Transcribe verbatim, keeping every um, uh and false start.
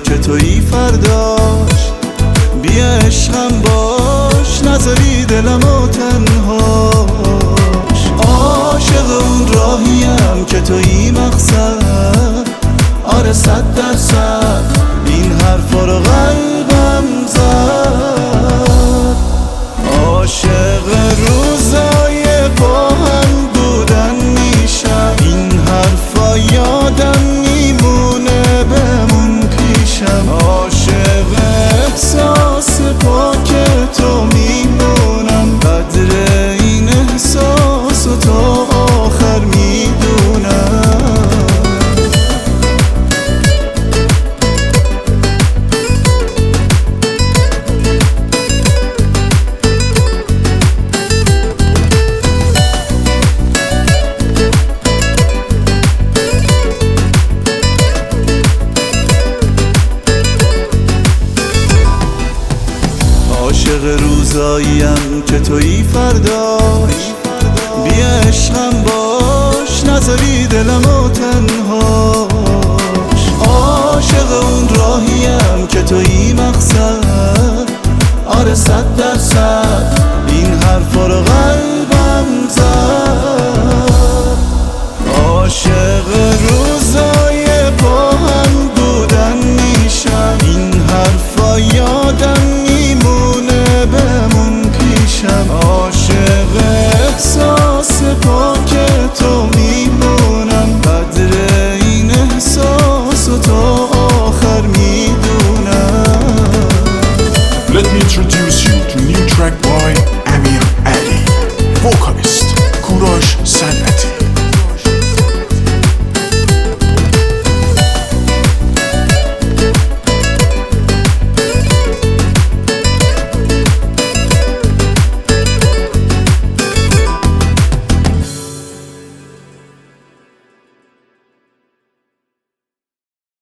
که تویی فرداش. بیا عشقم باش نذاری دلمو تنهاش. عاشق اون راهیم که تویی مقصد. آره صد درصد این حرفا رو قلبم زد. عاشق روزای با هم بودن میشم. این حرفا یادم میمونه بمون پیشم. عاشق احساس پاک تو میمونم. قدر این احساس و تا آخر میدونم. عاشق روزاییم که تویی فرداش. بیا عشقم باش نذاری دلمو تنهاش. عاشق اون راهیم که تویی مقصد. آره صد درصد این حرفا رو قلبم زد. عاشق روزای با هم بودن میشم. این حرفا یادم میمونه بمون پیشم. عاشق احساس پاک تو میمونم. قدر این احساس و تا آخر میدونم. Let me introduce you to new track by Amir Ali, vocalist Kurosh Sanat.